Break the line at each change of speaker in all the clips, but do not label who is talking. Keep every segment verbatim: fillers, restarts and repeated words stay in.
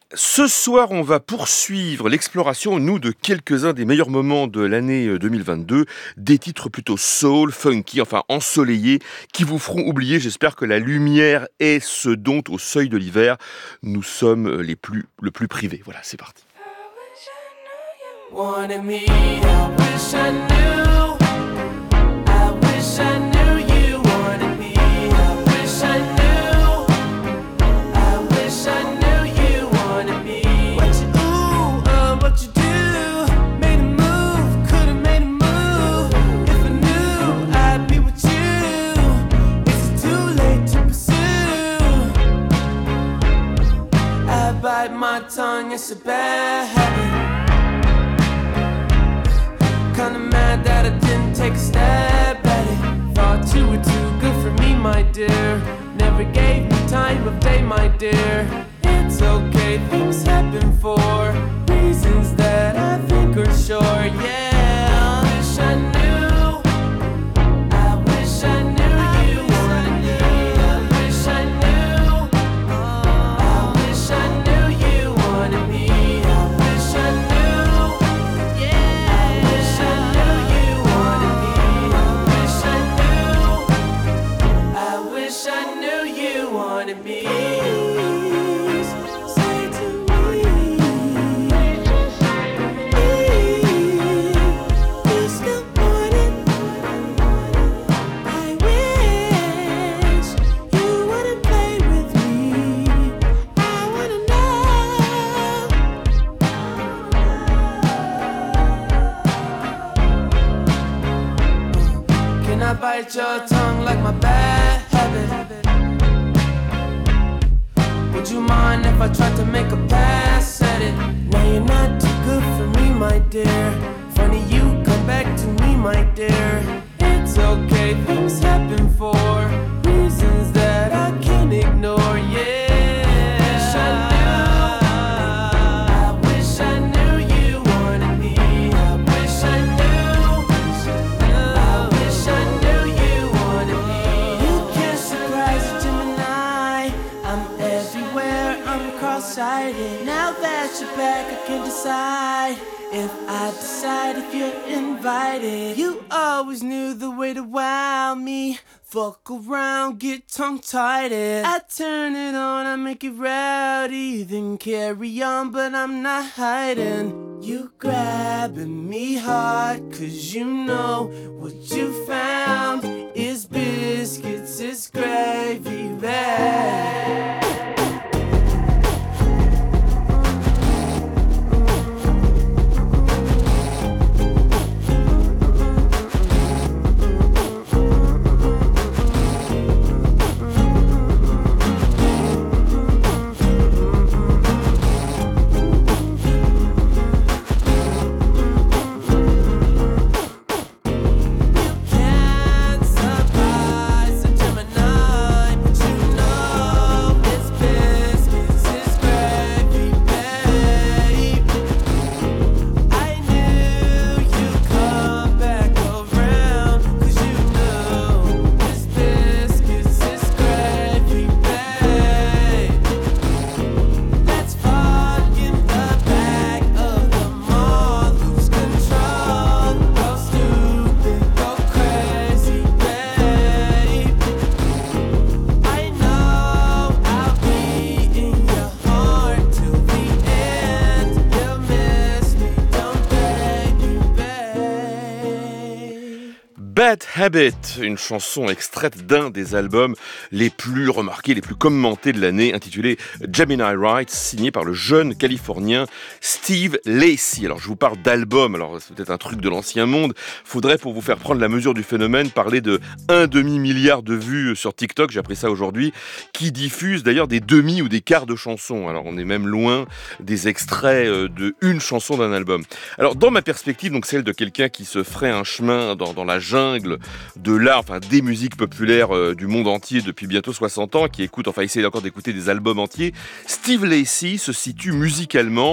Ce soir, on va poursuivre l'exploration, nous, de quelques-uns des meilleurs moments de l'année deux mille vingt-deux, des titres plutôt soul, funky, enfin ensoleillés, qui vous feront oublier, j'espère, que la lumière est ce dont, au seuil de l'hiver, nous sommes les plus, le plus privés. Voilà, c'est parti.
Wanted me, I wish I knew, I wish I knew you wanted me, I wish I knew, I wish I knew you wanted me. What you ooh, uh, what you do, made a move, could've made a move, if I knew I'd be with you, it's too late to pursue. I bite my tongue, it's a bad habit. Kinda mad that I didn't take a stab at it. Thought you were too good for me, my dear. Never gave me time of day, my dear. It's okay, things happen for reasons that I think are sure, yeah. I wish I knew, I wish I knew you wanted me. I wish I knew, I wish I knew you wanted me. I wish I knew, yeah. I wish I knew you wanted me. I wish I knew, I wish I knew you wanted me. Say to me, you still want it. I wish you wouldn't play with me. I wanna know. Can I bite your tongue like my bad habit? Would you mind if I tried to make a pass at it? Now you're not too good for me, my dear. Funny you come back to me, my dear. It's okay, things happen for reasons that I can't ignore, yeah. I wish I knew you wanted me. I wish I knew, I wish I knew you wanted me. You can't surprise a Gemini. I'm everywhere, I'm cross-sighted. Now that you're back, I can decide if I decide if you're invited. You always knew the way to wow me. Fuck around, get tongue-tied. I turn it on, I make it rowdy. Then carry on, but I'm not hiding. You grabbing me hard, cause you know what you found is biscuits, it's gravy bag. Can't surprise a Gemini, but you know it's biscuits, it's gravy, babe. I knew you'd come back around, cause you know it's biscuits, it's gravy, babe. Let's fuck in the back of the mall, lose control, go stupid, go crazy, babe. I know I'll be in your heart till the end. You'll miss me, don't baby, babe.
Bad Habit, une chanson extraite d'un des albums les plus remarqués, les plus commentés de l'année, intitulé Gemini Rights, signé par le jeune Californien Steve Lacy. Alors je vous parle d'album, alors c'est peut-être un truc de l'ancien monde. Faudrait, pour vous faire prendre la mesure du phénomène, parler de un demi-milliard de vues sur TikTok, j'ai appris ça aujourd'hui, qui diffuse d'ailleurs des demi ou des quarts de chansons. Alors on est même loin des extraits euh, de une chanson d'un album. Alors dans ma perspective, donc celle de quelqu'un qui se ferait un chemin dans, dans la jungle de l'art, enfin des musiques populaires euh, du monde entier depuis bientôt soixante ans, qui écoute, enfin essaye encore d'écouter des albums entiers, Steve Lacy se situe musicalement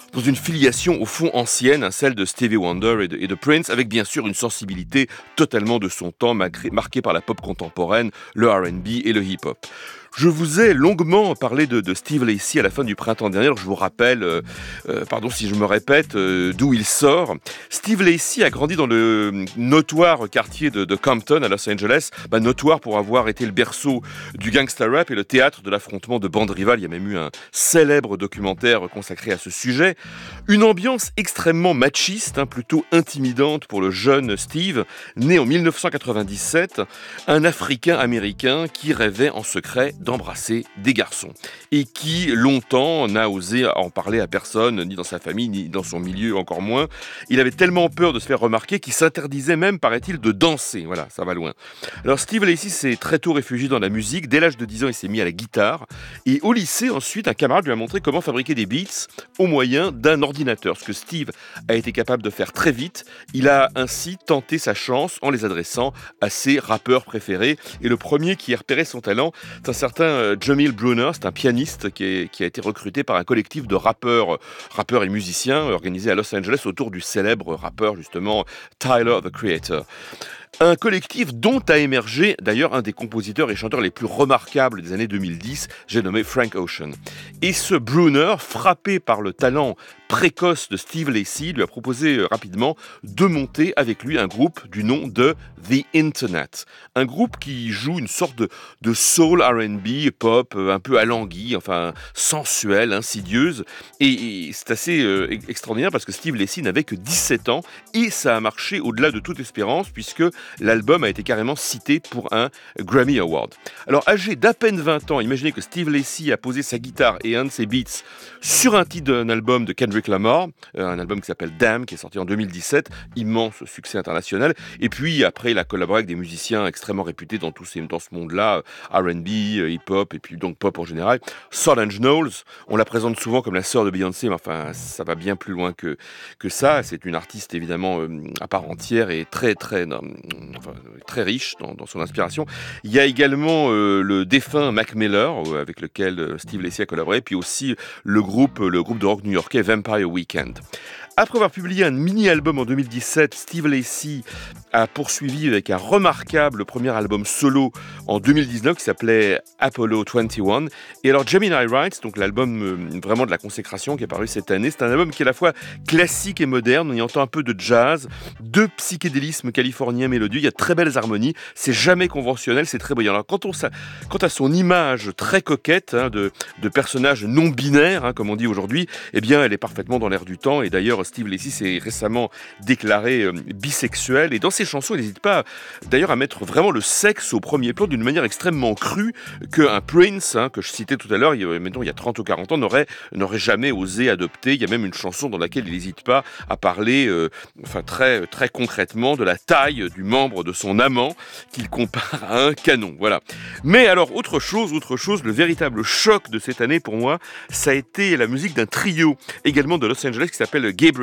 dans une filiation au fond ancienne, hein, celle de Stevie Wonder et de, et de Prince, avec bien sûr une sensibilité totalement de son temps, marquée par la pop contemporaine, le R and B et le hip-hop. Je vous ai longuement parlé de, de Steve Lacy à la fin du printemps dernier. Alors je vous rappelle, euh, euh, pardon si je me répète, euh, d'où il sort. Steve Lacy a grandi dans le notoire quartier de, de Compton à Los Angeles, bah, notoire pour avoir été le berceau du gangsta rap et le théâtre de l'affrontement de bandes rivales. Il y a même eu un célèbre documentaire consacré à ce sujet. Une ambiance extrêmement machiste, hein, plutôt intimidante pour le jeune Steve, né en dix-neuf cent quatre-vingt-dix-sept, un Africain-Américain qui rêvait en secret d'embrasser des garçons et qui longtemps n'a osé en parler à personne, ni dans sa famille, ni dans son milieu, encore moins. Il avait tellement peur de se faire remarquer qu'il s'interdisait même, paraît-il, de danser. Voilà, ça va loin. Alors Steve Lacy s'est très tôt réfugié dans la musique. Dès l'âge de dix ans, il s'est mis à la guitare et au lycée, ensuite, un camarade lui a montré comment fabriquer des beats au moyen d'un ordinateur, ce que Steve a été capable de faire très vite. Il a ainsi tenté sa chance en les adressant à ses rappeurs préférés et le premier qui a repéré son talent, c'est un certain Jamil Brunner, c'est un pianiste qui, est, qui a été recruté par un collectif de rappeurs, rappeurs et musiciens organisé à Los Angeles autour du célèbre rappeur justement Tyler, the Creator. Un collectif dont a émergé d'ailleurs un des compositeurs et chanteurs les plus remarquables des années deux mille dix, j'ai nommé Frank Ocean. Et ce Brunner, frappé par le talent précoce de Steve Lacy, lui a proposé rapidement de monter avec lui un groupe du nom de The Internet. Un groupe qui joue une sorte de, de soul R and B, pop, un peu alanguie, enfin sensuelle, insidieuse. Et, et c'est assez euh, extraordinaire parce que Steve Lacy n'avait que dix-sept ans et ça a marché au-delà de toute espérance puisque l'album a été carrément cité pour un Grammy Award. Alors âgé d'à peine vingt ans, imaginez que Steve Lacy a posé sa guitare et un de ses beats sur un titre d'un album de Kendrick Lamar, un album qui s'appelle Damn, qui est sorti en deux mille dix-sept, immense succès international. Et puis après, il a collaboré avec des musiciens extrêmement réputés dans, tous ces, dans ce monde-là, R and B, hip-hop et puis donc pop en général. Solange Knowles, on la présente souvent comme la sœur de Beyoncé, mais enfin ça va bien plus loin que, que ça. C'est une artiste évidemment euh, à part entière et très très, euh, enfin, très riche dans, dans son inspiration. Il y a également euh, le défunt Mac Miller, euh, avec lequel euh, Steve Lacy a collaboré, puis aussi le groupe, le groupe de rock new-yorkais Vampire Weekend. Après avoir publié un mini-album en deux mille dix-sept, Steve Lacy a poursuivi avec un remarquable premier album solo en deux mille dix-neuf qui s'appelait Apollo vingt et un. Et alors Gemini Rights, donc l'album euh, vraiment de la consécration qui est paru cette année, c'est un album qui est à la fois classique et moderne. On y entend un peu de jazz, de psychédélisme californien mélodieux. Il y a de très belles harmonies. C'est jamais conventionnel, c'est très brillant. Alors quant, on, quant à son image très coquette hein, de, de personnage non binaire, hein, comme on dit aujourd'hui, eh bien elle est parfaitement dans l'air du temps. Et d'ailleurs Steve Lacy s'est récemment déclaré euh, bisexuel et dans ses chansons, il n'hésite pas d'ailleurs à mettre vraiment le sexe au premier plan d'une manière extrêmement crue qu'un Prince, hein, que je citais tout à l'heure, il, mettons, il y a trente ou quarante ans, n'aurait, n'aurait jamais osé adopter. Il y a même une chanson dans laquelle il n'hésite pas à parler euh, enfin, très, très concrètement de la taille du membre de son amant qu'il compare à un canon. Voilà. Mais alors, autre chose, autre chose, le véritable choc de cette année pour moi, ça a été la musique d'un trio également de Los Angeles qui s'appelle Gabriels.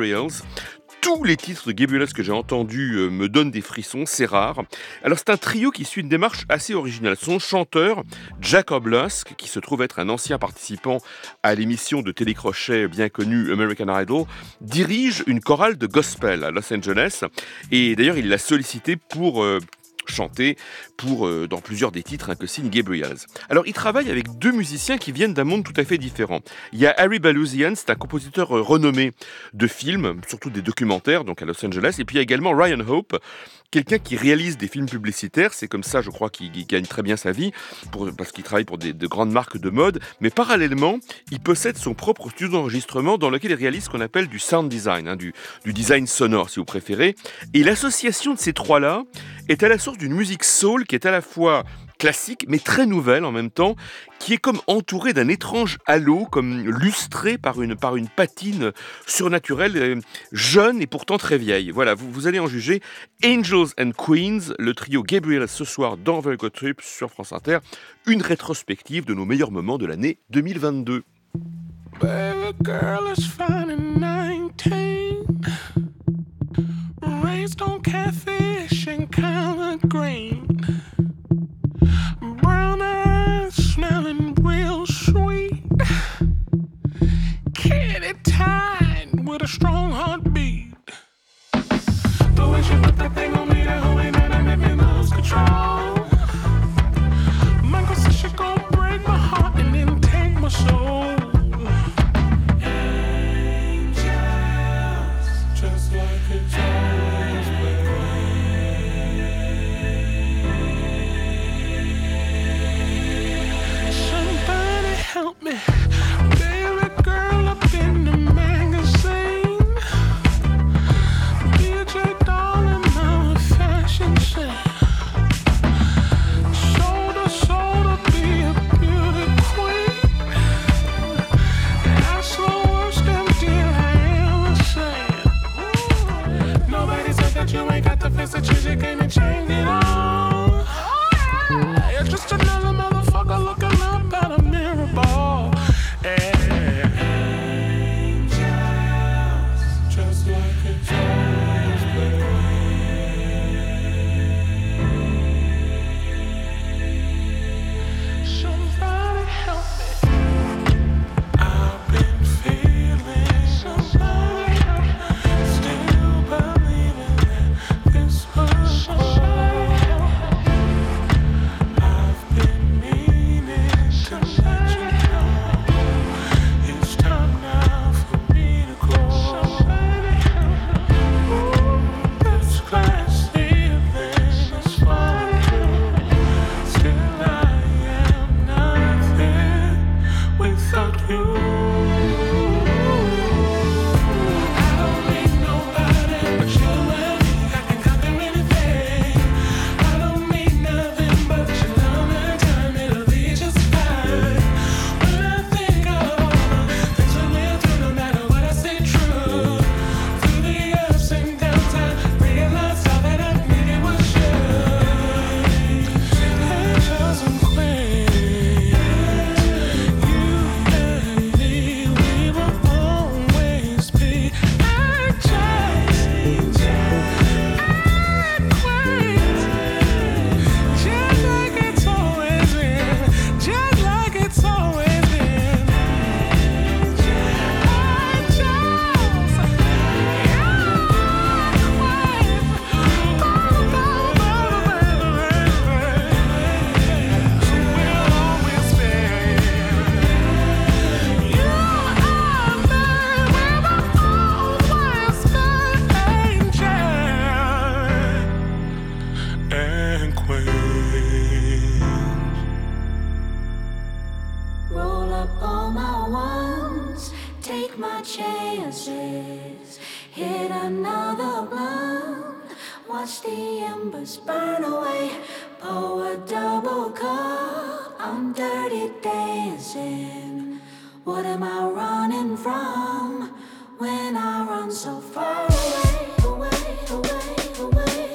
Tous les titres de Gabriels que j'ai entendus euh, me donnent des frissons, c'est rare. Alors c'est un trio qui suit une démarche assez originale. Son chanteur, Jacob Lusk, qui se trouve être un ancien participant à l'émission de télécrochet bien connue American Idol, dirige une chorale de gospel à Los Angeles. Et d'ailleurs il l'a sollicité pour... Euh, chanter pour, euh, dans plusieurs des titres hein, que signe Gabriels. Alors, il travaille avec deux musiciens qui viennent d'un monde tout à fait différent. Il y a Harry Balouzian, c'est un compositeur euh, renommé de films, surtout des documentaires, donc à Los Angeles. Et puis, il y a également Ryan Hope, quelqu'un qui réalise des films publicitaires. C'est comme ça, je crois, qu'il, qu'il gagne très bien sa vie, pour, parce qu'il travaille pour des, de grandes marques de mode. Mais parallèlement, il possède son propre studio d'enregistrement dans lequel il réalise ce qu'on appelle du sound design, hein, du, du design sonore, si vous préférez. Et l'association de ces trois-là est à la source d'une musique soul qui est à la fois classique mais très nouvelle en même temps, qui est comme entourée d'un étrange halo, comme lustré par une, par une patine surnaturelle, euh, jeune et pourtant très vieille. Voilà, vous, vous allez en juger. Angels and Queens, le trio Gabriel ce soir dans Very Good Trip sur France Inter, une rétrospective de nos meilleurs moments de l'année deux mille vingt-deux.
Baby girl is fine and nineteen, raised on catfish and collard green, brown eyes smelling real sweet, kitty tied with a strong heartbeat. The way she put that thing on me, that hoe ain't nothing if you lose control. Michael said she gon' break my heart and then take my soul. Angels, just like a jazz band. Somebody help me, baby girl up in the magazine. D J darling, I'm a fashion set. Sold her, sold her, be a beauty queen. That's the worst damn deal I ever said. Nobody said that you ain't got the face that you just can't change it all. You're just another motherfucker looking up at a mirror ball. Angels, just like a jazz band. Somebody help me. I've been feeling somebody help me. Still believing that this was I've been meaning to let you know. It's time now for me to go. This glass ceiling is falling through. Still I am nothing without you. I don't need nobody but you and me. I can conquer anything. I don't need nothing but your love and time. It'll be just fine. When I think of all the things we went through, no matter what I say true. Through the ups and downs, I realized all that I needed was you. Angels and queens, you and me, we will always be angels and queens. Just like it's always been, just like it's always been. Angels, and queens.
Roll up all my ones, take my chances, hit another blunt, watch the embers burn away, pour a double cup, I'm dirty dancing. What am I running from when I run so far away, away, away, away?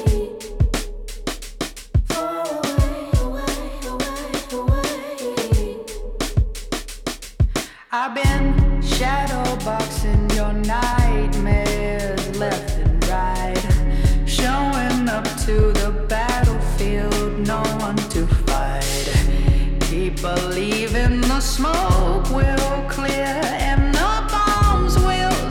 Far away, away, away, away. I've been shadow boxing your nightmares left and right, showing up to the battlefield, no one to fight. Keep believing the smoke will clear and the bombs will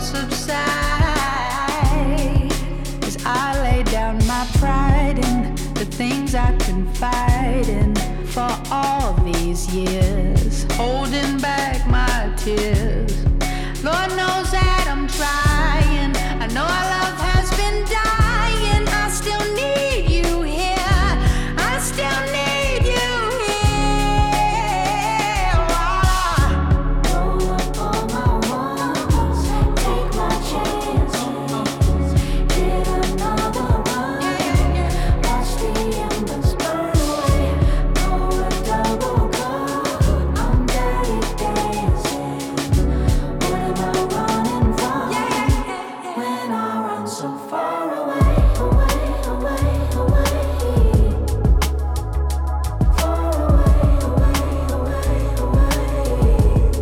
subside. As I lay down my pride in the things I confide in for all these years, holding back my tears. Lord knows that I'm trying. I know our love has been dying. I still need you here. I still need you here. Roll up all my ones, take my chances, hit another one, watch the embers burn away, pour a double cup, I'm dirty dancing. What am I running from when I run so far away, away, away, away? Far away, away, away, away.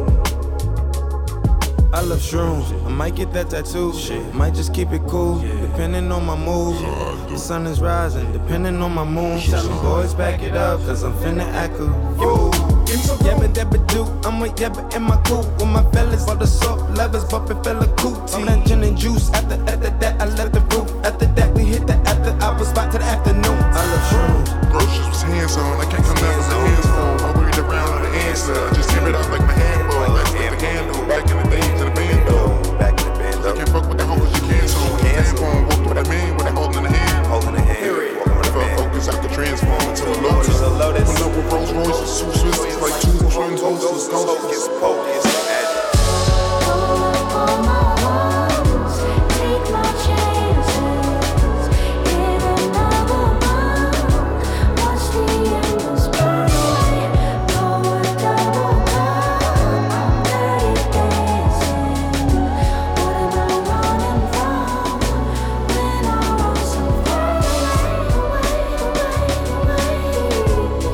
I love shrooms. I might get that tattoo. Shit. Might just keep it cool, depending on my mood. The sun is rising, depending on my mood. Tell them boys back it up, cause I'm finna act a fool. Yabba dabba do, I'm a yabba in my coupe with my fellas. For the soap levers, bumping fella cootie. On that gin and juice, after, after that, I left the roof. After that, we hit the after hours spot to the afternoon. I love shrooms.
Groceries was hands on, I can't come out with the hands full. I worried around on the answer, just tear it out like my handful. Let's get the handle, back in the day to the band though.
Back in the band
You
up.
can't fuck with the hoes, you cancel. With the tampon, walk with that man with that holding in the hand.
Holding the hand. Walking with a
Fuck
band.
focus, I could transform into a lotus.
To a lotus.
Pull up with Rolls Royces, two Swisses, like two twin hostess,
Focus,
ghosts.
focus, magic.
All my walls, take my chances, hit another one, watch the embers burn away, go a double down, I'm dirty dancing. What am I running from when I run so far away, away,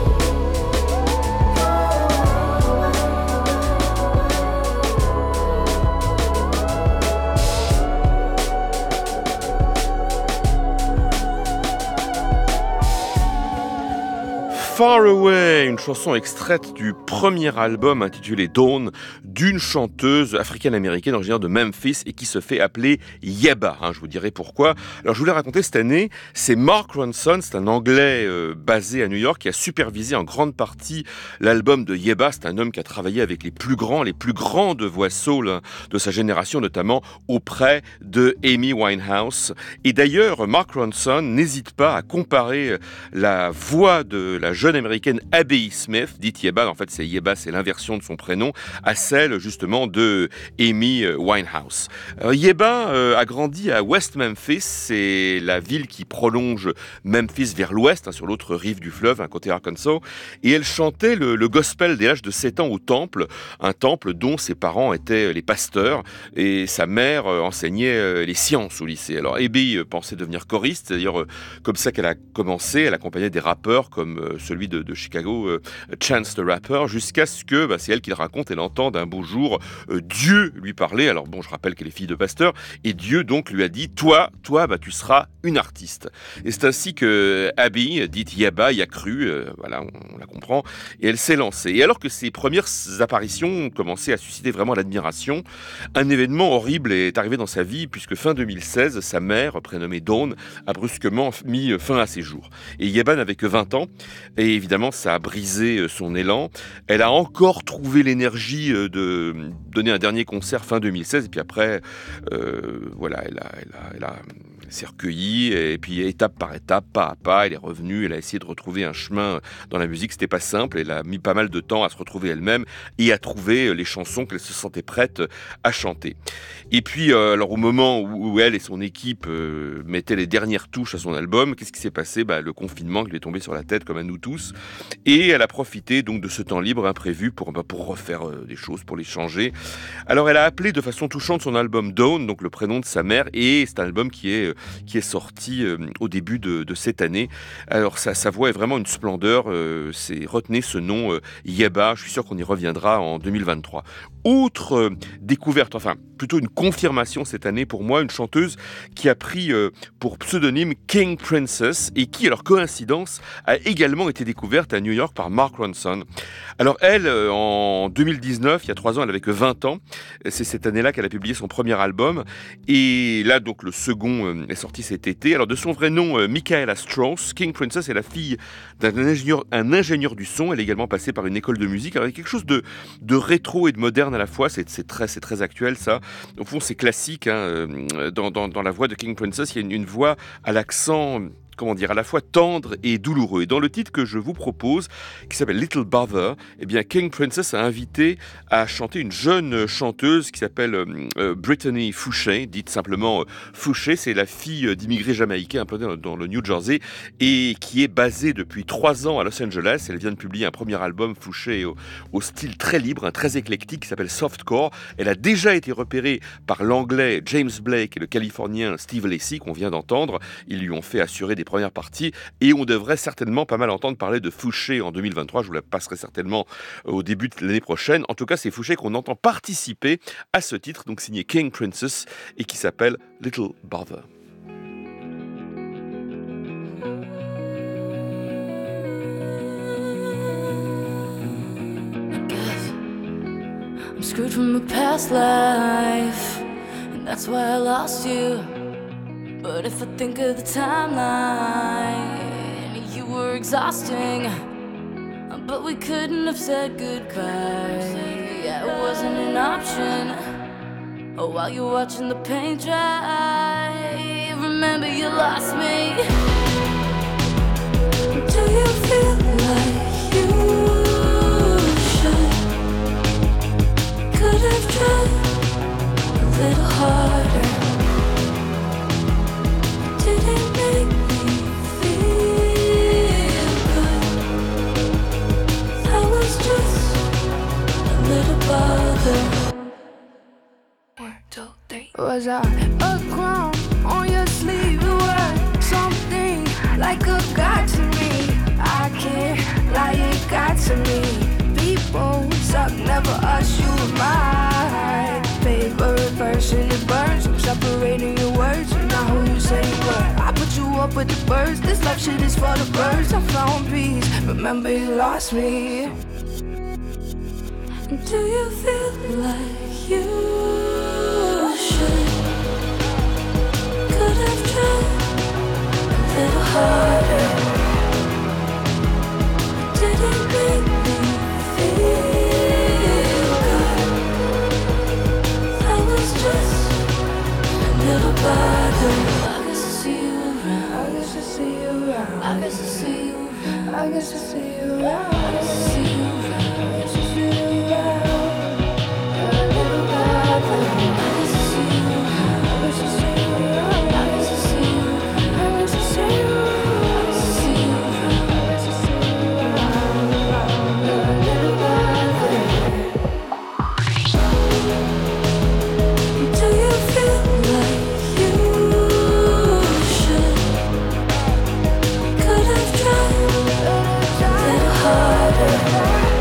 Far Away, une chanson extraite du premier album intitulé Dawn d'une chanteuse africaine-américaine originaire de Memphis et qui se fait appeler Yebba. Hein, je vous dirai pourquoi. Alors je voulais raconter cette année, c'est Mark Ronson, c'est un Anglais euh, basé à New York qui a supervisé en grande partie l'album de Yebba. C'est un homme qui a travaillé avec les plus grands, les plus grandes voix soul hein, de sa génération, notamment auprès de Amy Winehouse. Et d'ailleurs, Mark Ronson n'hésite pas à comparer la voix de la jeune américaine Abby Smith, dite Yebba, en fait c'est Yebba, c'est l'inversion de son prénom, à celle justement de Amy Winehouse. Euh, Yebba euh, a grandi à West Memphis, c'est la ville qui prolonge Memphis vers l'ouest, hein, sur l'autre rive du fleuve, un côté Arkansas, et elle chantait le, le gospel dès l'âge de sept ans au temple, un temple dont ses parents étaient les pasteurs, et sa mère euh, enseignait euh, les sciences au lycée. Alors Abby euh, pensait devenir choriste, c'est-à-dire euh, comme ça qu'elle a commencé, elle accompagnait des rappeurs comme euh, celui de, de Chicago, euh, Chance the Rapper, jusqu'à ce que, bah, c'est elle qui le raconte, elle entende un beau jour euh, Dieu lui parler. Alors bon, je rappelle qu'elle est fille de pasteur, et Dieu donc lui a dit, toi, toi, bah, tu seras une artiste. Et c'est ainsi que Abby, dite Yebba, y a cru, euh, voilà, on, on la comprend, et elle s'est lancée. Et alors que ses premières apparitions ont commencé à susciter vraiment l'admiration, un événement horrible est arrivé dans sa vie, puisque fin deux mille seize, sa mère, prénommée Dawn, a brusquement mis fin à ses jours. Et Yebba n'avait que vingt ans, et évidemment, ça a brisé son élan. Elle a encore trouvé l'énergie de donner un dernier concert fin deux mille seize, et puis après, euh, voilà, elle a, elle a, elle a s'est recueillie, et puis étape par étape, pas à pas, elle est revenue, elle a essayé de retrouver un chemin dans la musique, c'était pas simple, elle a mis pas mal de temps à se retrouver elle-même et à trouver les chansons qu'elle se sentait prête à chanter. Et puis, euh, alors au moment où, où elle et son équipe euh, mettaient les dernières touches à son album, qu'est-ce qui s'est passé ? Bah, le confinement qui lui est tombé sur la tête, comme à nous tous, et elle a profité donc de ce temps libre imprévu pour, bah, pour refaire euh, des choses, pour les changer. Alors elle a appelé de façon touchante son album Dawn, donc le prénom de sa mère, et c'est un album qui est qui est sorti euh, au début de, de cette année. Alors sa, sa voix est vraiment une splendeur, euh, c'est, retenez ce nom euh, Yebba, je suis sûr qu'on y reviendra en deux mille vingt-trois. Autre euh, découverte, enfin plutôt une confirmation cette année pour moi, une chanteuse qui a pris euh, pour pseudonyme King Princess et qui, alors coïncidence, a également été découverte à New York par Mark Ronson. Alors elle, euh, en deux mille dix-neuf, il y a trois ans, elle avait que vingt ans, c'est cette année-là qu'elle a publié son premier album, et là donc le second euh, est sorti cet été. Alors de son vrai nom, euh, Michaela Strauss, King Princess est la fille d'un ingénieur, un ingénieur du son. Elle est également passée par une école de musique. Alors il y a quelque chose de, de rétro et de moderne à la fois. C'est, c'est, très, c'est très actuel ça. Au fond c'est classique. Hein. Dans, dans, dans la voix de King Princess, il y a une, une voix à l'accent, comment dire, à la fois tendre et douloureux. Et dans le titre que je vous propose, qui s'appelle Little Bother, eh bien King Princess a invité à chanter une jeune chanteuse qui s'appelle euh, Brittany Fouché, dite simplement euh, Fouché. C'est la fille d'immigrés jamaïcains un peu dans, dans le New Jersey et qui est basée depuis trois ans à Los Angeles. Elle vient de publier un premier album, Fouché, au, au style très libre, hein, très éclectique, qui s'appelle Softcore. Elle a déjà été repérée par l'anglais James Blake et le californien Steve Lacy qu'on vient d'entendre. Ils lui ont fait assurer des première partie, et on devrait certainement pas mal entendre parler de Fouché en deux mille vingt-trois, je vous la passerai certainement au début de l'année prochaine. En tout cas, c'est Fouché qu'on entend participer à ce titre, donc signé King Princess, et qui s'appelle Little Bother.
I'm screwed from a past life, and that's why I lost you. But if I think of the timeline, you were exhausting, but we couldn't have said goodbye. Yeah, it wasn't an option. Oh, while you're watching the paint dry, remember you lost me. Do you feel like you should? Could have tried a little harder. Didn't make me feel good. I was just a little bothered. One, two, three.
Was I a crown on your sleeve? You were something like a god to me. I can't lie, it got to me. People suck, never us, you were my favorite person. It burns, I'm separating your words. You're not who you say you were. I put you up with the birds. This life shit is for the birds. I found peace, remember you lost me.
Do you feel like you should? Could have tried a little harder. Didn't make me feel good. I was just a little bothered. I guess I see you around.
I guess I see you around.
I guess I see you around.
I guess I see you around.
I guess I see you around.
I guess I see you around. You're a little bothered.
I guess I see you around.
I guess I see you around.
I guess I see you around.
I guess I see you around.
I guess I see you around.
I guess I see you around. You're a little bothered.
Do you feel like you should? Could have tried a little harder.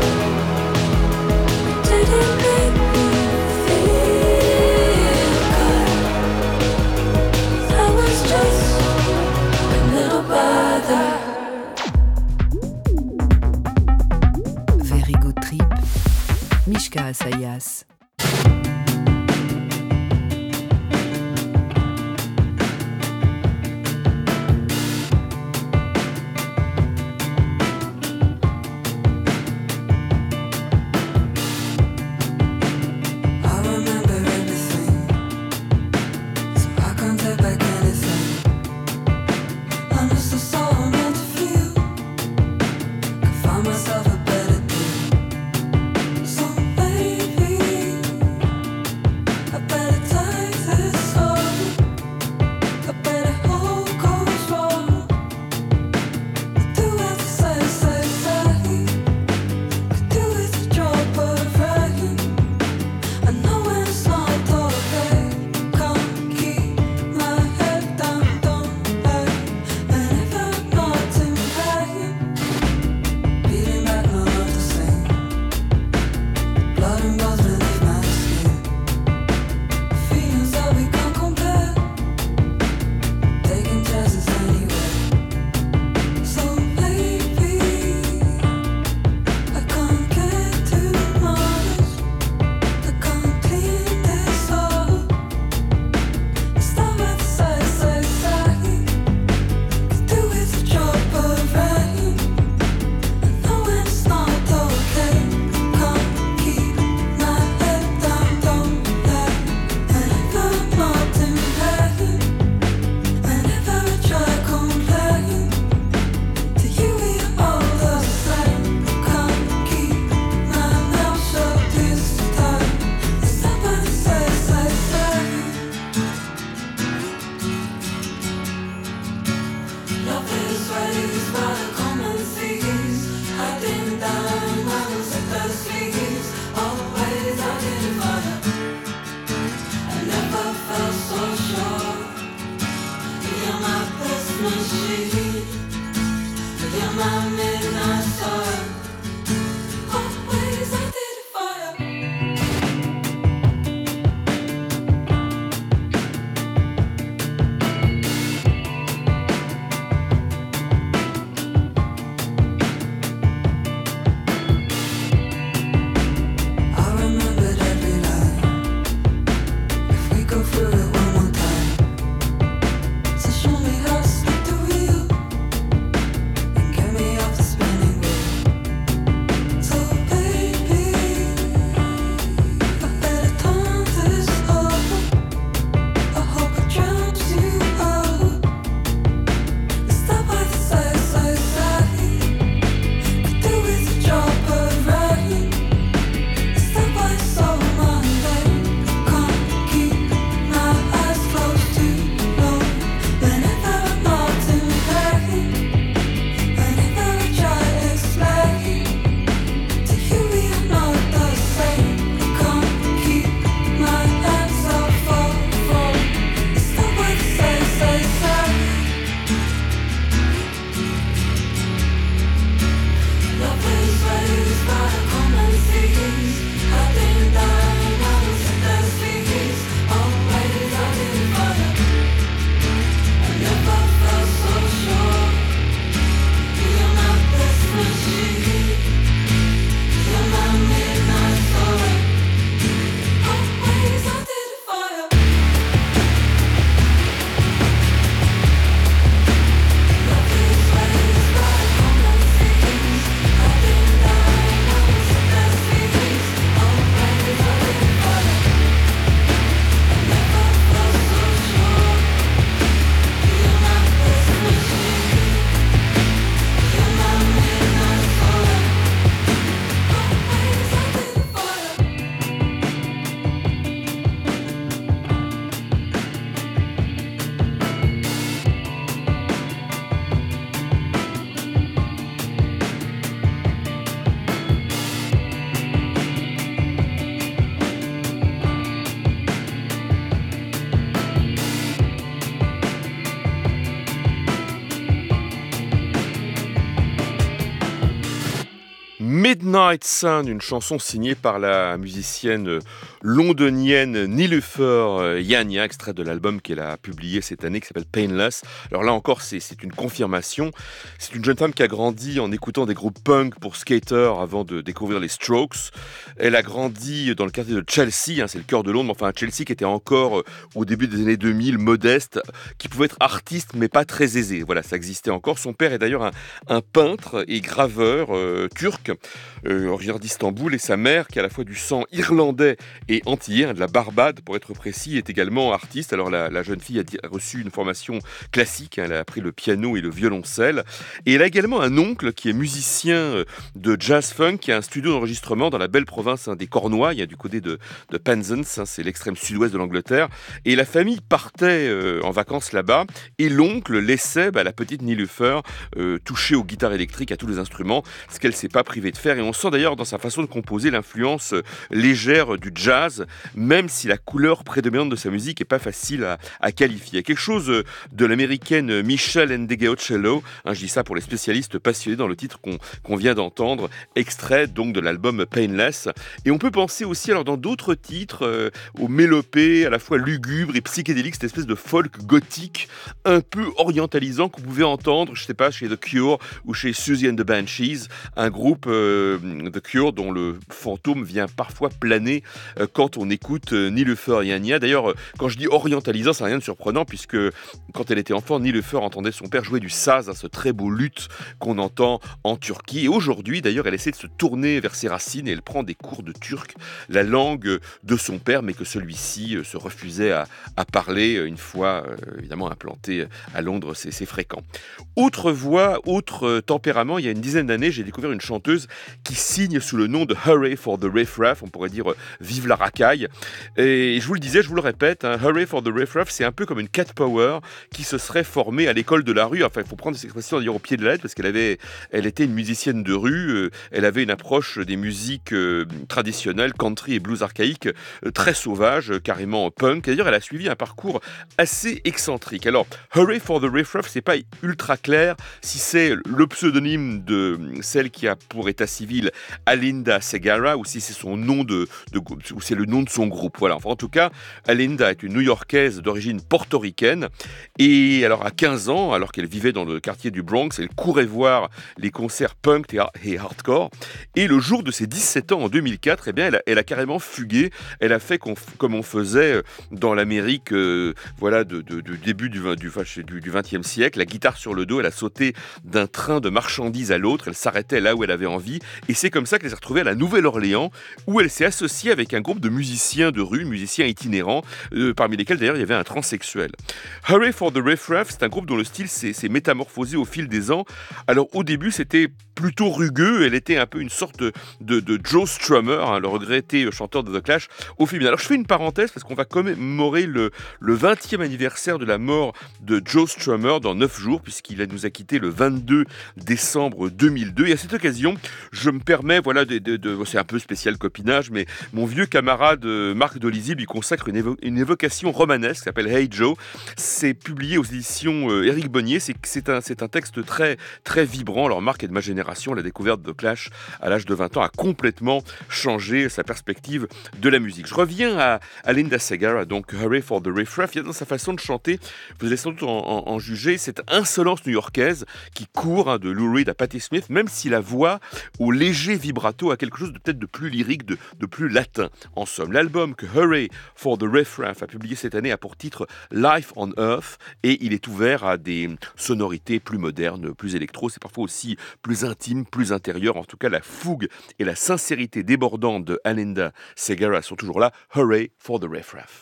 Midnight Sun, une chanson signée par la musicienne londonienne Nilufer Yanya, extrait de l'album qu'elle a publié cette année qui s'appelle Painless. Alors là encore, c'est, c'est une confirmation. C'est une jeune femme qui a grandi en écoutant des groupes punk pour skaters avant de découvrir les Strokes. Elle a grandi dans le quartier de Chelsea, hein, c'est le cœur de Londres, mais enfin Chelsea qui était encore euh, au début des années deux mille, modeste, qui pouvait être artiste mais pas très aisé. Voilà, ça existait encore. Son père est d'ailleurs un, un peintre et graveur euh, turc, euh, originaire d'Istanbul, et sa mère, qui a à la fois du sang irlandais et antillais, hein, de la Barbade pour être précis, est également artiste. Alors la, la jeune fille a, di- a reçu une formation classique, hein, elle a appris le piano et le violoncelle, et elle a également un oncle qui est musicien euh, de jazz funk, qui a un studio d'enregistrement dans la belle province hein, des Cornouailles, du côté de, de Penzance, hein, c'est l'extrême sud-ouest de l'Angleterre, et la famille partait euh, en vacances là-bas, et l'oncle laissait bah, la petite Nilufer euh, toucher aux guitares électriques, à tous les instruments, ce qu'elle ne s'est pas privée de faire, et on sent d'ailleurs dans sa façon de composer l'influence euh, légère du jazz, même si la couleur prédominante de sa musique n'est pas facile à, à qualifier. Quelque chose euh, de l'américaine Michelle Ndegeocello, hein, je dis ça pour les spécialistes passionnés dans le titre qu'on, qu'on vient d'entendre, extrait donc de l'album Painless. Et on peut penser aussi alors dans d'autres titres euh, aux mélopées à la fois lugubres et psychédéliques, cette espèce de folk gothique un peu orientalisant qu'on pouvait entendre, je sais pas, chez The Cure ou chez Susie and the Banshees, un groupe euh, The Cure dont le fantôme vient parfois planer euh, quand on écoute euh, Nilufer Yanya. D'ailleurs, euh, quand je dis orientalisant, ça n'a rien de surprenant puisque quand elle était enfant, Nilufer entendait son père jouer du saz, hein, ce très beau luth qu'on entend en Turquie. Et aujourd'hui, d'ailleurs, elle essaie de se tourner vers ses racines et elle prend des cours de turc, la langue de son père, mais que celui-ci euh, se refusait à, à parler euh, une fois, euh, évidemment, implanté à Londres, c'est, c'est fréquent. Autre voix, autre euh, tempérament, il y a une dizaine d'années, j'ai découvert une chanteuse qui signe sous le nom de Hurray for the Riff Raff, on pourrait dire euh, vive la racaille. Et je vous le disais, je vous le répète, hein, Hurray for the Riff Raff, c'est un peu comme une cat power qui se serait formée à l'école de la rue. Enfin, il faut prendre cette expression d'ailleurs au pied de la lettre parce qu'elle avait, elle était une musicienne de rue, euh, elle avait une approche des musiques euh, traditionnelles, country et blues archaïques, euh, très sauvage, euh, carrément punk. Et d'ailleurs, elle a suivi un parcours assez excentrique. Alors, Hurray for the Riff Raff, c'est pas ultra clair si c'est le pseudonyme de celle qui a pour état civil Alinda Segarra ou si c'est son nom de, de ou c'est le nom de son groupe. Voilà. Enfin, en tout cas, Alinda est une New-Yorkaise d'origine portoricaine et alors à quinze ans, alors qu'elle vivait dans le quartier du Bronx, elle courait voir les concerts punk et, et hardcore. Et le jour de ses dix-sept ans en deux mille quatre, eh bien, elle a, elle a carrément fugué. Elle a fait qu'on, comme on faisait dans l'Amérique, euh, voilà, de, de, de début du, du, du, du vingtième siècle, la guitare sur le dos. Elle a sauté d'un train de marchandises à l'autre. Elle s'arrêtait là où elle avait envie. Et c'est comme ça qu'elle s'est retrouvée à la Nouvelle-Orléans, où elle s'est associée avec un groupe de musiciens de rue, musiciens itinérants, euh, parmi lesquels d'ailleurs il y avait un transsexuel. Hurray for the Riff Raff, c'est un groupe dont le style s'est, s'est métamorphosé au fil des ans. Alors au début c'était plutôt rugueux, elle était un peu une sorte de, de, de Joe Strummer, hein, le regretté chanteur de The Clash, au féminin. Alors je fais une parenthèse parce qu'on va commémorer le, le vingtième anniversaire de la mort de Joe Strummer dans neuf jours, puisqu'il nous a quitté le vingt-deux décembre deux mille deux. Et à cette occasion, je me permets, voilà, de, de, de, c'est un peu spécial copinage, mais mon vieux camarade euh, Marc Dolizzi lui consacre une, évo- une évocation romanesque qui s'appelle Hey Joe. C'est publié aux éditions euh, Éric Bonnier. C'est, c'est, un, c'est un texte très, très vibrant. Alors Marc est de ma génération. La découverte de Clash à l'âge de vingt ans a complètement changé sa perspective de la musique. Je reviens à, à Linda Segarra, donc Hurray for the Riff Raff. Il y a dans sa façon de chanter, vous allez sans doute en, en, en juger, cette insolence new-yorkaise qui court hein, de Lou Reed à Patti Smith, même si la voix au léger vibrato a quelque chose de peut-être de plus lyrique, de, de plus latin. En somme, l'album que Hurray for the Riff Raff a publié cette année a pour titre Life on Earth et il est ouvert à des sonorités plus modernes, plus électro. C'est parfois aussi plus intime, plus intérieur. En tout cas, la fougue et la sincérité débordante de Alinda Segarra sont toujours là. Hurray for the Riff Raff.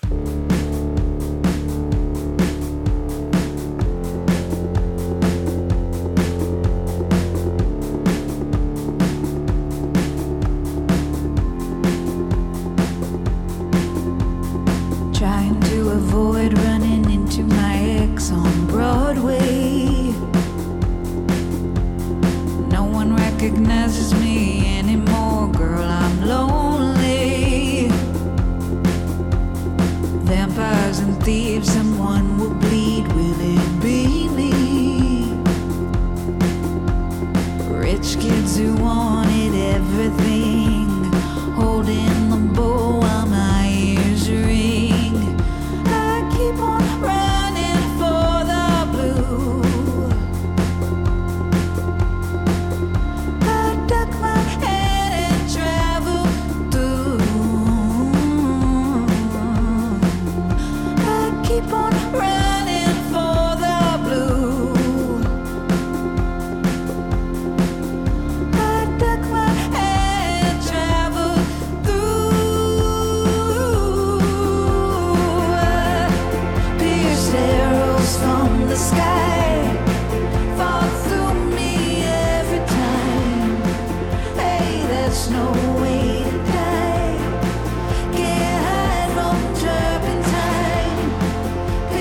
Trying to avoid running into my ex on Broadway. No one recognizes me anymore, girl, I'm lonely. Vampires and thieves, someone will bleed, will it be me? Rich kids who wanted everything keep on running for the blue. I duck my head, travel through. Pierced arrows from the sky fall through me every time. Hey, there's no way to die. Can't hide from turpentine.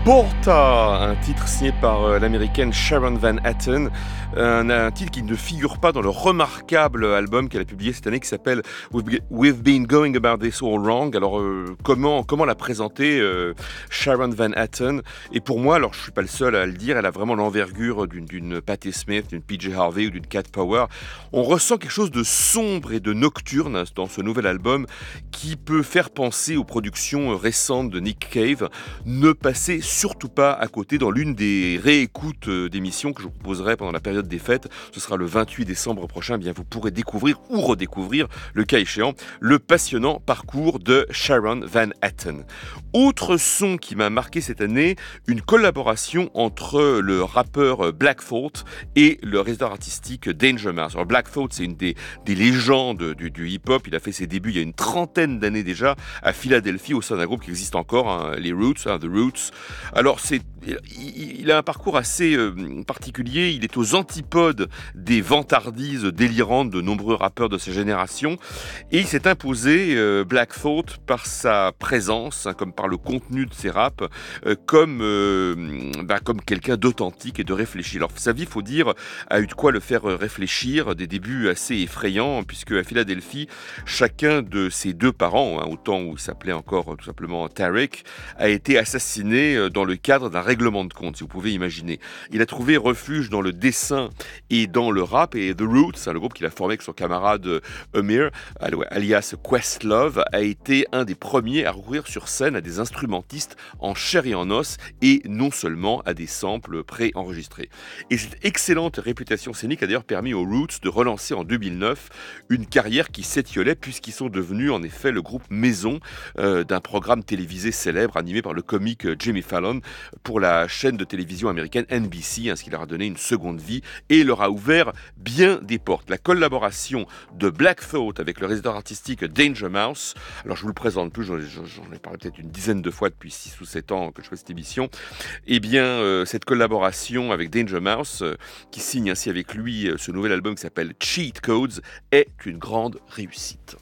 Porta, un titre signé par euh, l'américaine Sharon Van Etten, un, un titre qui ne figure pas dans le remarquable album qu'elle a publié cette année qui s'appelle We've, We've Been Going About This All Wrong. Alors euh, comment, comment la présenter euh, Sharon Van Etten? Et pour moi, alors je suis pas le seul à le dire, elle a vraiment l'envergure d'une, d'une Patti Smith, d'une P J Harvey ou d'une Cat Power. On ressent quelque chose de sombre et de nocturne dans ce nouvel album qui peut faire penser aux productions récentes de Nick Cave. Ne passez surtout pas à côté dans l'une des réécoutes d'émissions que je vous proposerai pendant la période des fêtes. Ce sera le vingt-huit décembre prochain. Eh bien, vous pourrez découvrir ou redécouvrir, le cas échéant, le passionnant parcours de Sharon Van Etten. Autre son qui m'a marqué cette année, une collaboration entre le rappeur Black Thought et le réalisateur artistique Danger Mouse. Alors Black Thought, c'est une des, des légendes du, du hip-hop. Il a fait ses débuts il y a une trentaine d'années déjà à Philadelphie au sein d'un groupe qui existe encore, hein, les Roots, hein, The Roots. Alors, c'est, il a un parcours assez euh, particulier. Il est aux antipodes des vantardises délirantes de nombreux rappeurs de sa génération. Et il s'est imposé, euh, Black Thought, par sa présence, hein, comme par le contenu de ses raps, euh, comme, euh, bah, comme quelqu'un d'authentique et de réfléchi. Alors, sa vie, il faut dire, a eu de quoi le faire réfléchir. Des débuts assez effrayants, puisque à Philadelphie, chacun de ses deux parents, hein, au temps où il s'appelait encore tout simplement Tariq, a été assassiné dans le cadre d'un règlement de compte, si vous pouvez imaginer. Il a trouvé refuge dans le dessin et dans le rap, et The Roots, le groupe qu'il a formé avec son camarade Amir, alias Questlove, a été un des premiers à recourir sur scène à des instrumentistes en chair et en os, et non seulement à des samples pré-enregistrés. Et cette excellente réputation scénique a d'ailleurs permis aux Roots de relancer en deux mille neuf une carrière qui s'étiolait, puisqu'ils sont devenus en effet le groupe maison euh, d'un programme télévisé célèbre animé par le comique Jimmy Fallon pour la chaîne de télévision américaine N B C, hein, ce qui leur a donné une seconde vie et leur a ouvert bien des portes. La collaboration de Black Thought avec le réalisateur artistique Danger Mouse, alors je vous le présente plus, j'en ai, j'en ai parlé peut-être une dizaine de fois depuis six ou sept ans que je fais cette émission, et bien euh, cette collaboration avec Danger Mouse, euh, qui signe ainsi avec lui euh, ce nouvel album qui s'appelle Cheat Codes, est une grande réussite.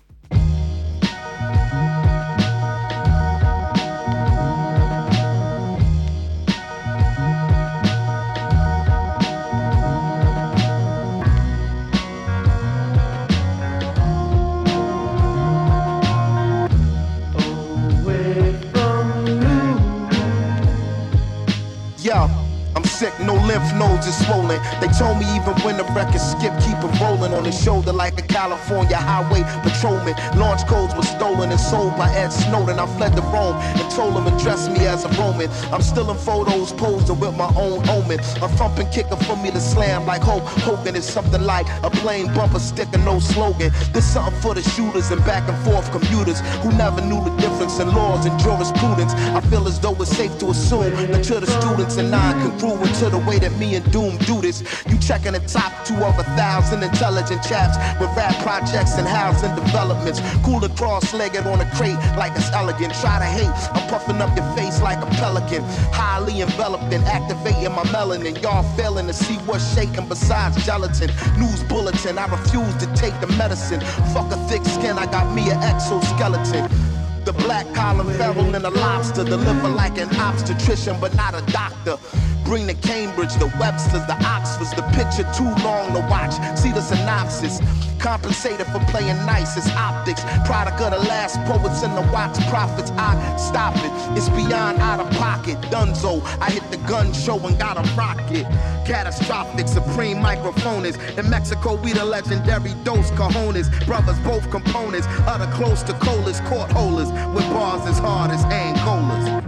Yo, I'm sick, no lymph nodes is swollen. They told me even when the record skip, keep it rolling on his shoulder like a California highway patrolman. Launch codes were stolen and sold by Ed Snowden. I fled to Rome and told him address me as a Roman. I'm still in photos posing with my own omen. A thumping kicker for me to slam like Hulk Hogan is something like a plain bumper sticker, no slogan. This something for the shooters and back and forth commuters who never knew the difference in laws and jurisprudence. I feel as though it's safe to assume that to the students and non-congruent to the way that me and Doom do this. You checking the top two of a thousand intelligent chaps with rap projects and housing developments. Cool and cross-legged on a crate like it's elegant. Try to hate, I'm puffing up your face like a pelican. Highly enveloped and activating my melanin. Y'all failing to see what's shaking besides gelatin. News bulletin, I refuse to take the medicine. Fuck a thick skin, I got me an exoskeleton. The black collar feral and a lobster. Deliver like an obstetrician but not a doctor. Bring the Cambridge, the Websters, the Oxfords. The picture too long to watch. See the synopsis. Compensated for playing nice, it's optics. Product of the last poets and the wax prophets. I stop it, it's beyond out of pocket. Dunzo, I hit the gun show and got a rocket. Catastrophic, supreme microphonist. In Mexico, we the legendary Dos Cajones. Brothers, both components. Utter close to colas, court holders. With bars as hard as Angolas.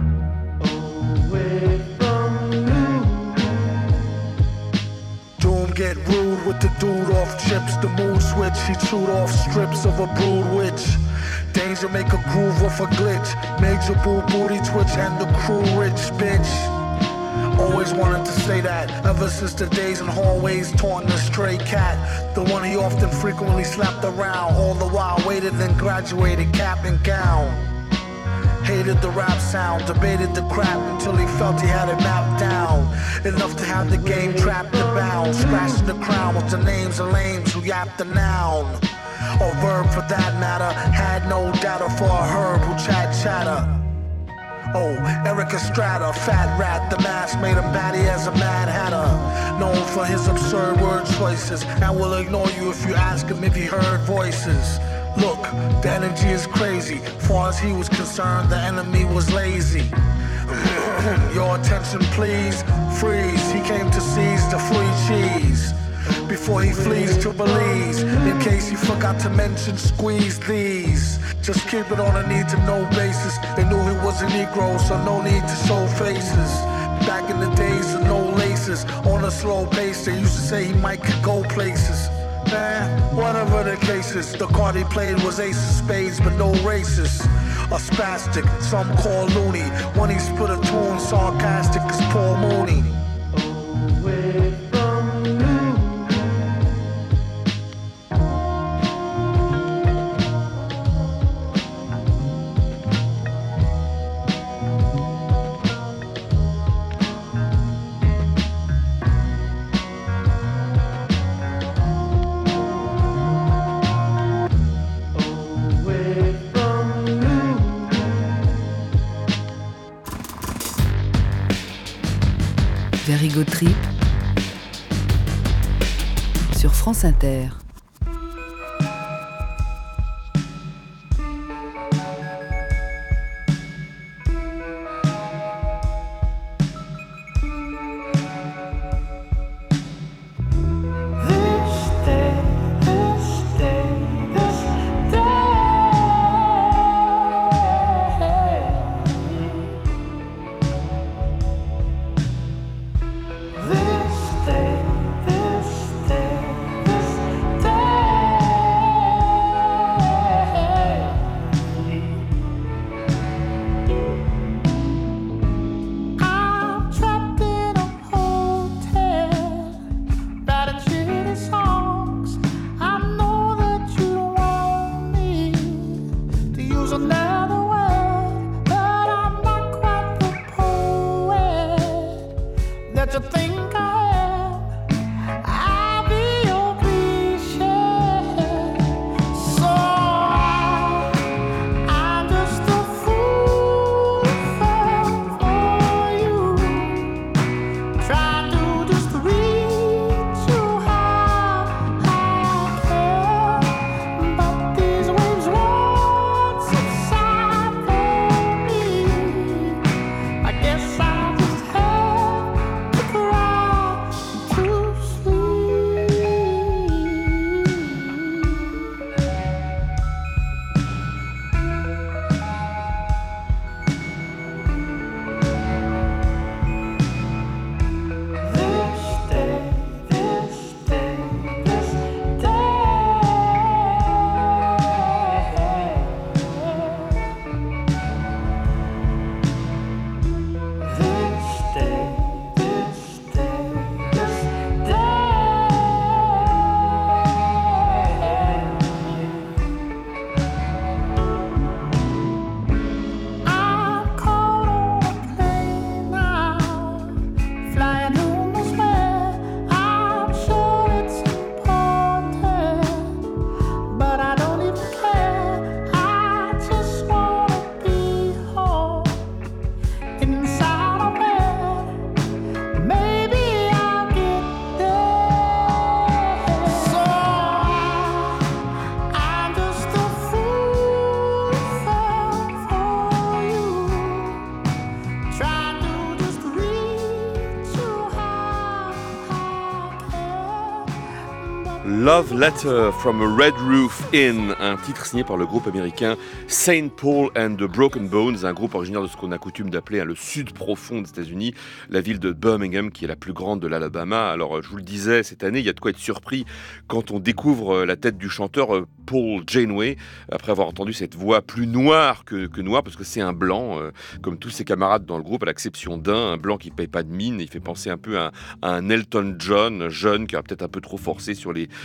Get rude with the dude off chips, the mood switch. He chewed off strips of a brood witch. Danger make a groove off a glitch. Major boo booty twitch and the crew rich bitch. Always wanted to say that ever since the days in hallways taunting the stray cat. The one he often frequently slapped around. All the while waited then graduated cap and gown. Hated the rap sound, debated the crap until he felt he had it mapped down. Enough to have the game trapped and bound. Scratching the crown with the names of lames who yapped the noun. Or verb for that matter, had no data for a herb who chat chatter. Oh, Eric Estrada, fat rat, the mask made him batty as a mad hatter. Known for his absurd word choices, and will ignore you if you ask him if he heard voices. Look, the energy is crazy. Far as he was concerned, the enemy was lazy. Your attention, please. Freeze. He came to seize the free cheese before he flees to Belize. In case he forgot to mention, squeeze these. Just keep it on a need to know basis. They knew he was a Negro, so no need to show faces. Back in the days of no laces, on a slow pace, they used to say he might could go places. Man, whatever the case is, the card he played was ace of spades, but no races. A spastic, some call loony. When he split a tune, sarcastic as Paul Mooney. Away from you.
Verigo Trip sur France Inter.
Love Letter from a Red Roof Inn, un titre signé par le groupe américain Saint Paul and the Broken Bones, un groupe originaire de ce qu'on a coutume d'appeler hein, le sud profond des États-Unis, la ville de Birmingham qui est la plus grande de l'Alabama. Alors je vous le disais, cette année, il y a de quoi être surpris quand on découvre la tête du chanteur Paul Janeway, après avoir entendu cette voix plus noire que, que noire, parce que c'est un blanc, euh, comme tous ses camarades dans le groupe, à l'exception d'un, un blanc qui ne paye pas de mine, il fait penser un peu à, à un Elton John, jeune, qui a peut-être un peu trop forcé sur les,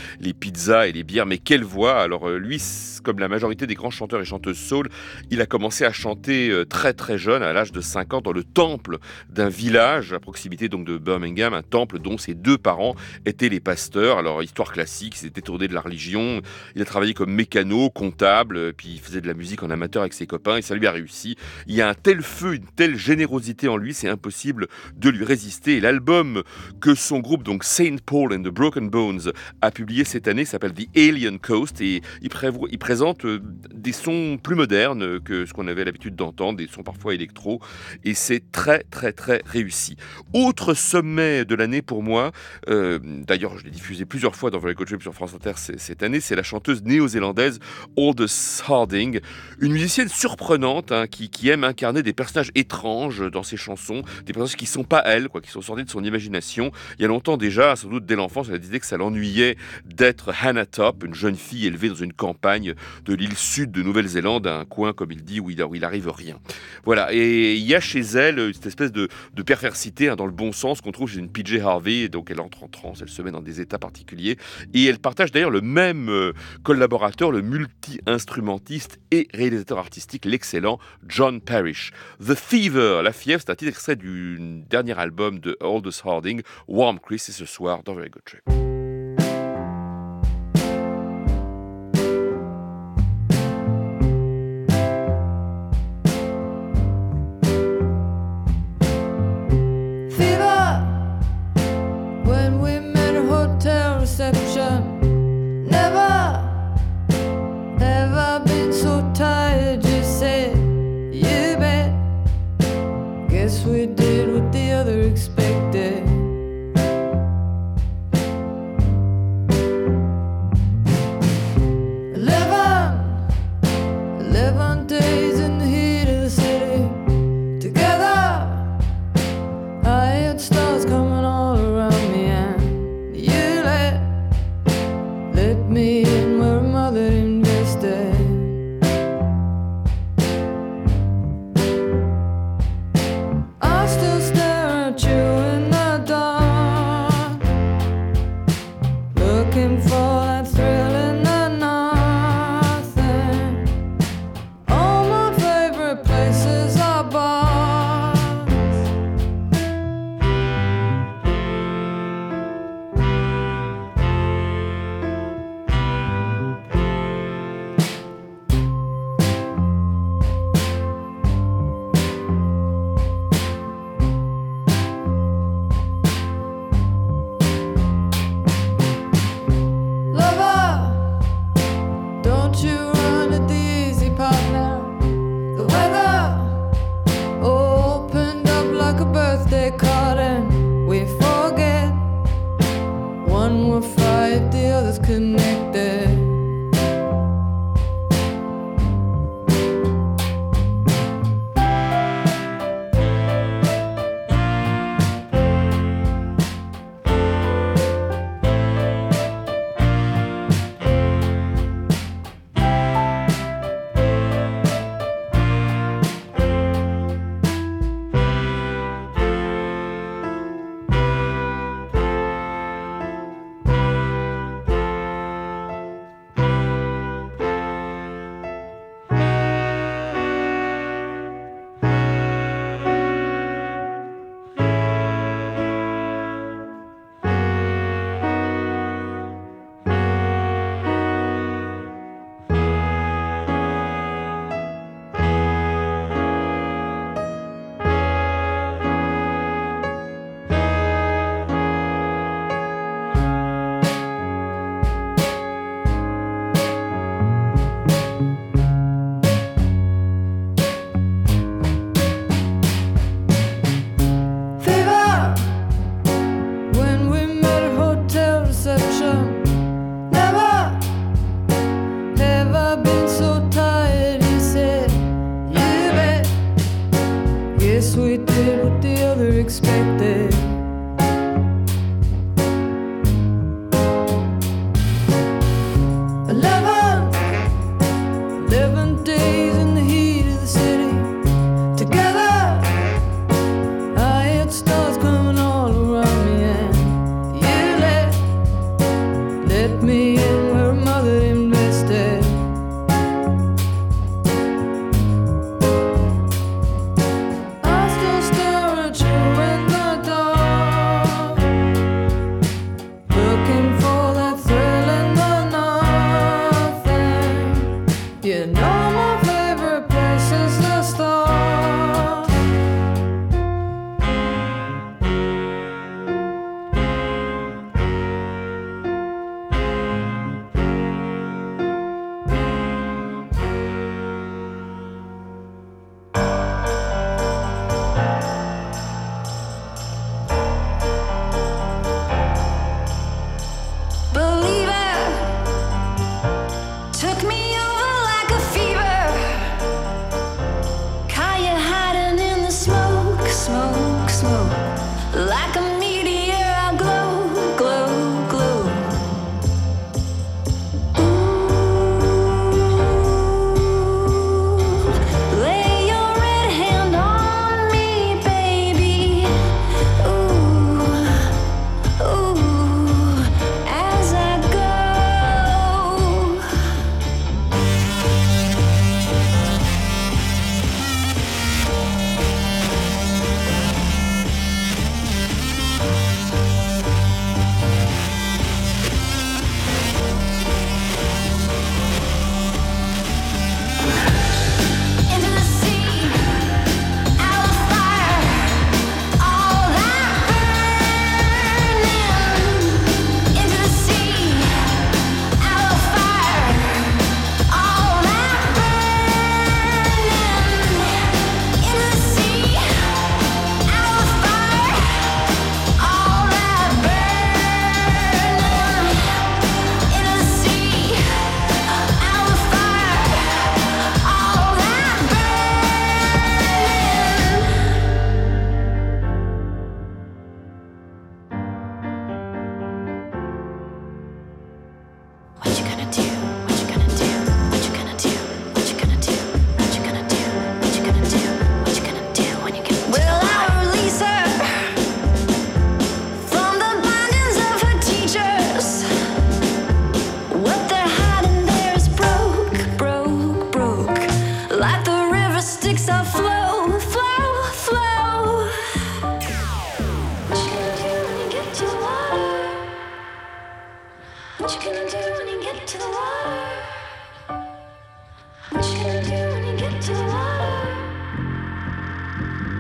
les pizzas et les bières. Mais quelle voix! Alors euh, lui, comme la majorité des grands chanteurs et chanteuses soul, il a commencé à chanter euh, très très jeune, à l'âge de cinq ans, dans le temple d'un village à proximité donc de Birmingham, un temple dont ses deux parents étaient les pasteurs. Alors histoire classique, il s'est détourné de la religion, il a travaillé comme mécano, comptable, puis il faisait de la musique en amateur avec ses copains et ça lui a réussi. Il y a un tel feu, une telle générosité en lui, c'est impossible de lui résister. Et l'album que son groupe, donc Saint Paul and the Broken Bones, a publié cette année s'appelle The Alien Coast et il, prévo- il présente euh, des sons plus modernes que ce qu'on avait l'habitude d'entendre, des sons parfois électro, et c'est très très très réussi. Autre sommet de l'année pour moi, euh, d'ailleurs je l'ai diffusé plusieurs fois dans Very Good Trip sur France Inter c- cette année, c'est la chanteuse néo-zélandaise Aldous Harding, une musicienne surprenante hein, qui, qui aime incarner des personnages étranges dans ses chansons, des personnages qui ne sont pas elle, quoi, qui sont sortis de son imagination. Il y a longtemps déjà, sans doute dès l'enfance, elle disait que ça l'ennuyait d'être Hannah Top, une jeune fille élevée dans une campagne de l'île sud de Nouvelle-Zélande, un coin, comme il dit, où il, où il arrive rien. Voilà, et il y a chez elle cette espèce de, de perversité, hein, dans le bon sens, qu'on trouve chez une P J Harvey, donc elle entre en transe, elle se met dans des états particuliers, et elle partage d'ailleurs le même euh, collaborateur, le multi-instrumentiste et réalisateur artistique, l'excellent John Parrish. The Fever, la fièvre, c'est un titre extrait du dernier album de Aldous Harding, Warm Chris, et ce soir dans Very Good Trip.
Fever when we met at hotel reception. Never, ever been so tired. You said, you bet. Guess we did what the other expected. Eleven, eleven days in the heat of the city. Together, I had stars coming all around me, and you let let me in where a mother invested. I still stare at you in the dark, looking for that thrill in the nothing. All my favorite places are bars. Lover, don't you run at the easy part now. The weather opened up like a birthday card, and we forget one we're five, the other's connected. Fever when we met at hotel reception. Never, ever been so tired. He said, you bet. Guess we did what the other expected. Eleven, eleven days in the heat of the city. Together, I had stars coming all around me, and you let let me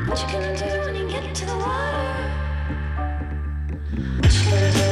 What you gonna do when you get to the water? What you gonna do